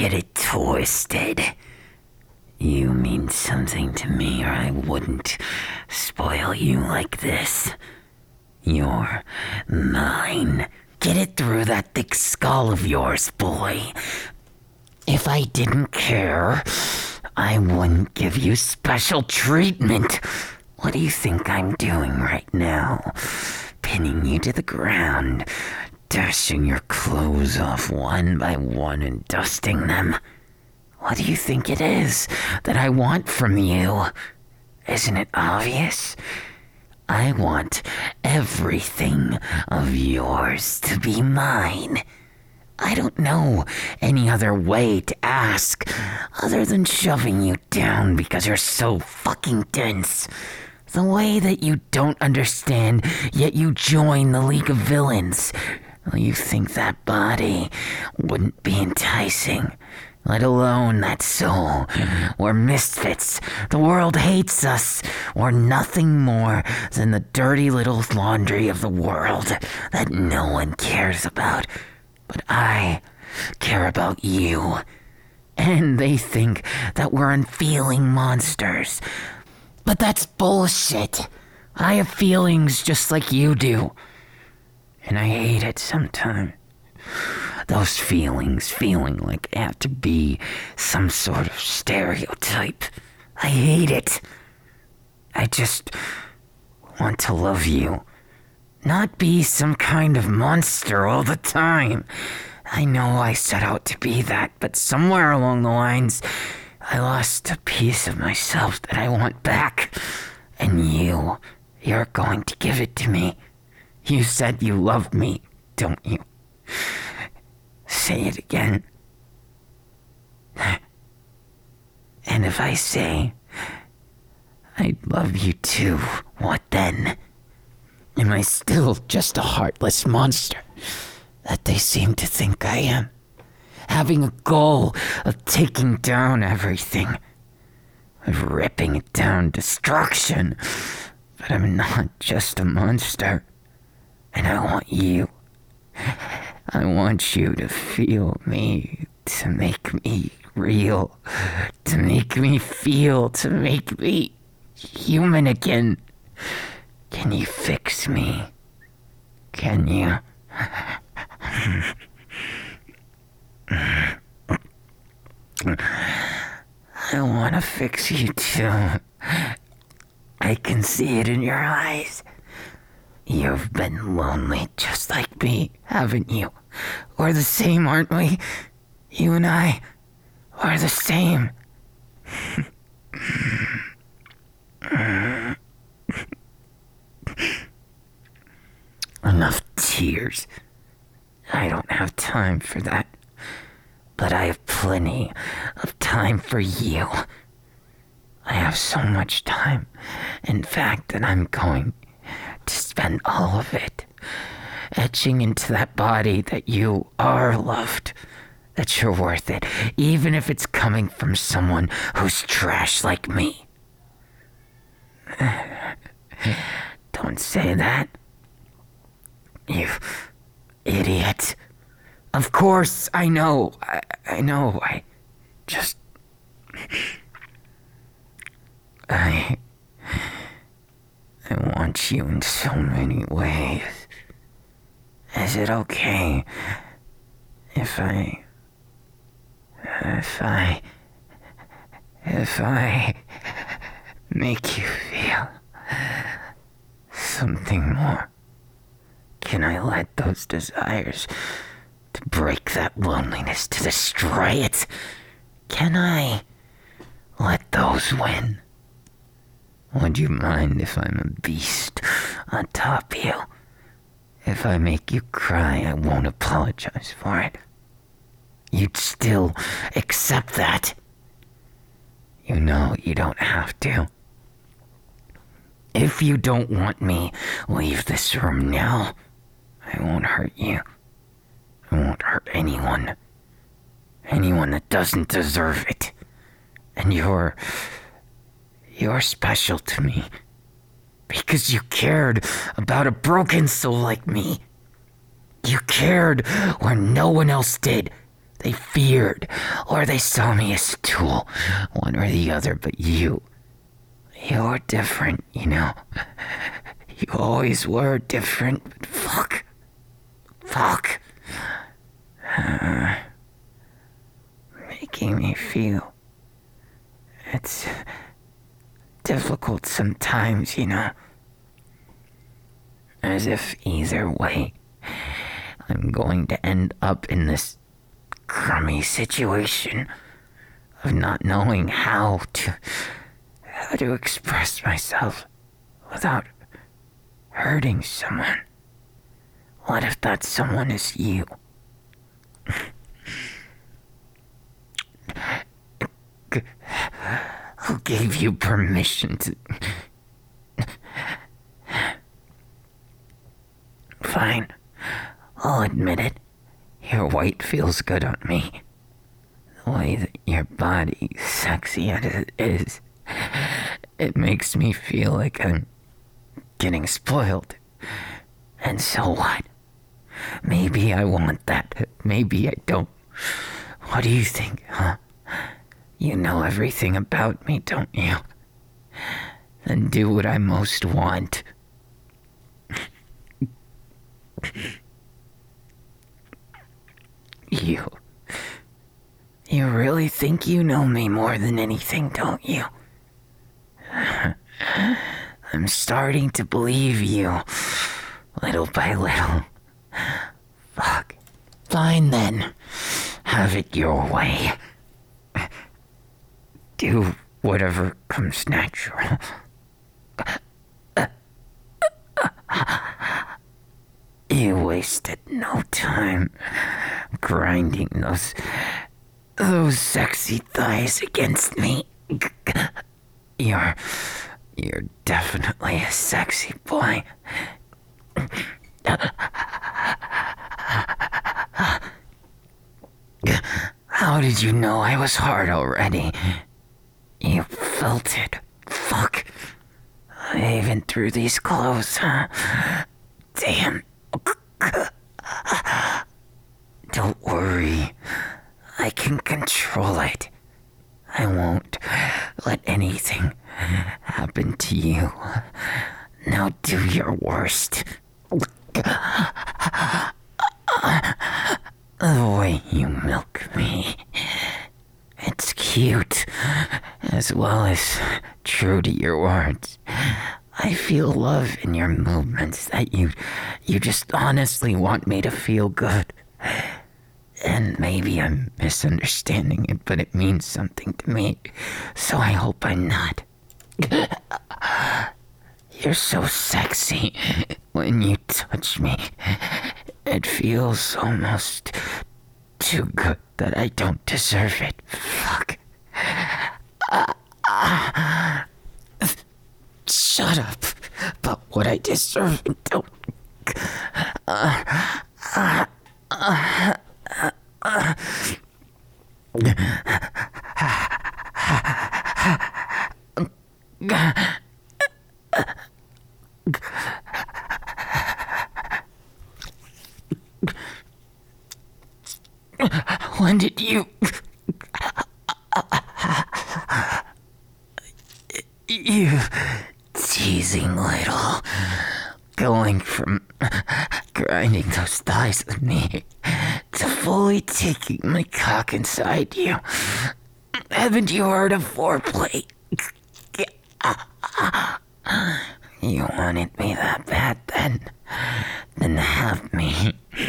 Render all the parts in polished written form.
get it twisted. You mean something to me, or I wouldn't spoil you like this. You're mine. Get it through that thick skull of yours, boy. If I didn't care, I wouldn't give you special treatment. What do you think I'm doing right now? Pinning you to the ground, dashing your clothes off one by one and dusting them. What do you think it is that I want from you? Isn't it obvious? I want everything of yours to be mine. I don't know any other way to ask other than shoving you down because you're so fucking dense. The way that you don't understand, yet you join the League of Villains. Well, you think that body wouldn't be enticing, let alone that soul. We're misfits. The world hates us. We're nothing more than the dirty little laundry of the world that no one cares about. But I care about you. And they think that we're unfeeling monsters. But that's bullshit. I have feelings just like you do. And I hate it sometimes. Those feelings, feeling like I have to be some sort of stereotype. I hate it. I just want to love you. Not be some kind of monster all the time. I know I set out to be that, but somewhere along the lines, I lost a piece of myself that I want back. And you're going to give it to me. You said you love me, don't you? Say it again. And if I say, I love you too, what then? Am I still just a heartless monster that they seem to think I am? Having a goal of taking down everything, of ripping it down, destruction. But I'm not just a monster. And I want you. I want you to feel me, to make me real, to make me feel, to make me human again. Can you fix me? Can you? I want to fix you too. I can see it in your eyes. You've been lonely just like me, haven't you? We're the same, aren't we? You and I are the same. Enough tears. I don't have time for that. But I have plenty of time for you. I have so much time, in fact, that I'm going to spend all of it etching into that body that you are loved, that you're worth it, even if it's coming from someone who's trash like me. Don't say that. You idiot. Of course, I know. I know. I want you in so many ways. Is it okay if I make you feel something more? Can I let those desires to break that loneliness, to destroy it? Can I let those win? Would you mind if I'm a beast on top of you? If I make you cry, I won't apologize for it. You'd still accept that. You know you don't have to. If you don't want me, leave this room now. I won't hurt you. I won't hurt anyone. Anyone that doesn't deserve it. And you're special to me. Because you cared about a broken soul like me. You cared where no one else did. They feared, or they saw me as a tool, one or the other, but you're different, you know. You always were different, but fuck. Making me feel. It's difficult sometimes, you know. As if either way, I'm going to end up in this crummy situation of not knowing how to express myself without hurting someone. What if that someone is you? Who gave you permission to... Fine, I'll admit it. Your white feels good on me. The way that your body, sexy as it is, it makes me feel like I'm getting spoiled. And so what? Maybe I want that. Maybe I don't. What do you think, huh? You know everything about me, don't you? Then do what I most want. You really think you know me more than anything, don't you? I'm starting to believe you, little by little. Fuck. Fine then. Have it your way. Do whatever comes natural. You wasted no time grinding those sexy thighs against me. You're definitely a sexy boy. How did you know I was hard already? You felt it. Fuck. Even through these clothes, huh? Damn. Don't worry. I can control it. I won't let anything happen to you. Now do your worst. The way you milk me. It's cute, as well as true to your words. I feel love in your movements that you just honestly want me to feel good. And maybe I'm misunderstanding it, but it means something to me, so I hope I'm not. You're so sexy when you touch me. It feels almost too good that I don't deserve it. Fuck. Shut up. But what I deserve, don't... When did you... You teasing little... Going from grinding those thighs with me to fully taking my cock inside you. Haven't you heard of foreplay? You wanted me that bad then? Then have me.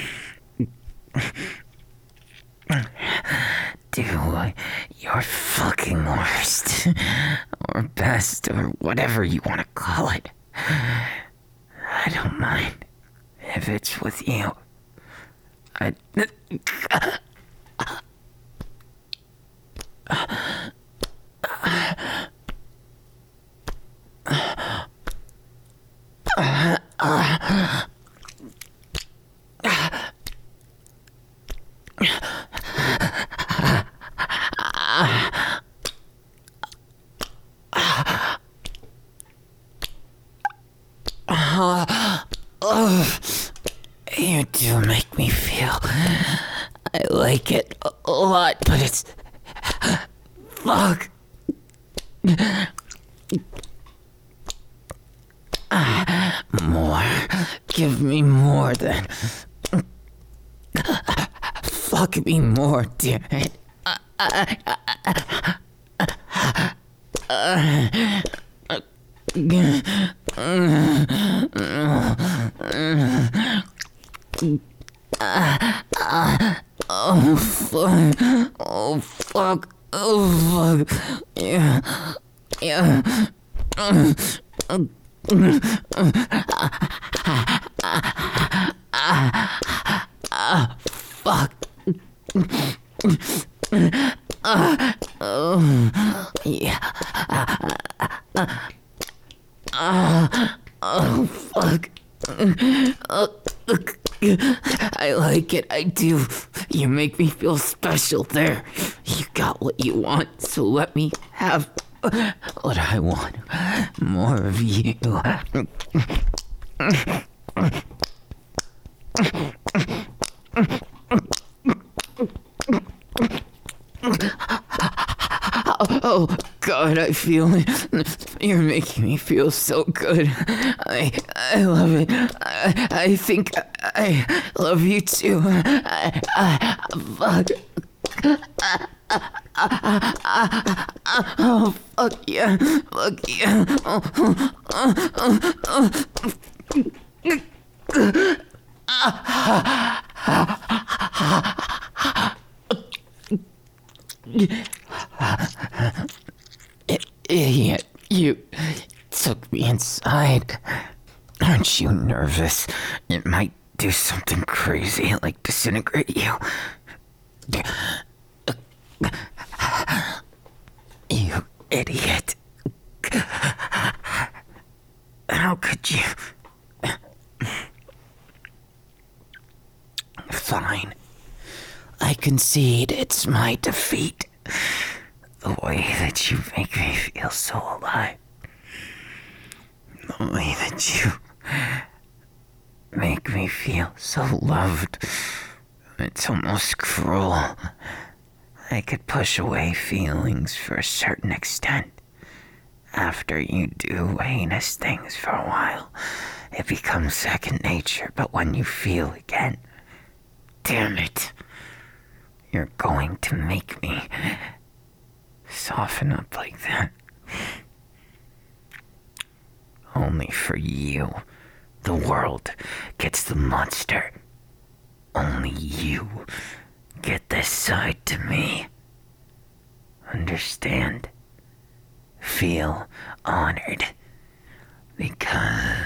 Do your fucking worst. Or best, or whatever you want to call it. I don't mind if it's with you. You do make me feel I like it a lot, but it's... Fuck. More. Give me more then. Fuck me more, damn it. Oh fuck. Oh fuck. Oh fuck. Yeah. Yeah. Fuck. Yeah. Oh fuck. I like it, I do. You make me feel special there. You got what you want, so let me have what I want. More of you. Oh God, I feel it. You're making me feel so good. I love it. I think I love you too. Fuck. Oh fuck yeah. Fuck yeah. Idiot, you took me inside. Aren't you nervous? It might do something crazy like disintegrate you. You idiot. How could you? Fine. I concede it's my defeat. The way that you make me feel so alive. The way that you make me feel so loved. It's almost cruel. I could push away feelings for a certain extent. After you do heinous things for a while, it becomes second nature, but when you feel again, damn it, you're going to make me soften up like that. Only for you, the world gets the monster. Only you get this side to me. Understand? Feel honored. Because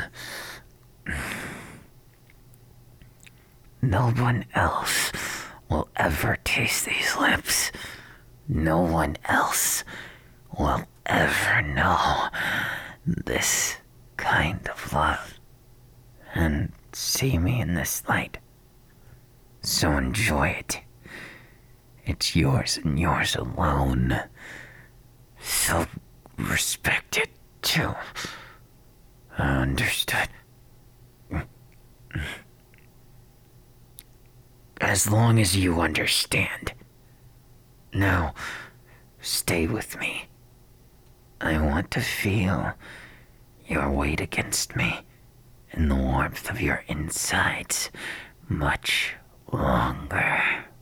no one else will ever taste these lips. No one else will ever know this kind of love and see me in this light. So enjoy it. It's yours and yours alone. So respect it too. Understood. As long as you understand. Now, stay with me. I want to feel your weight against me and the warmth of your insides much longer.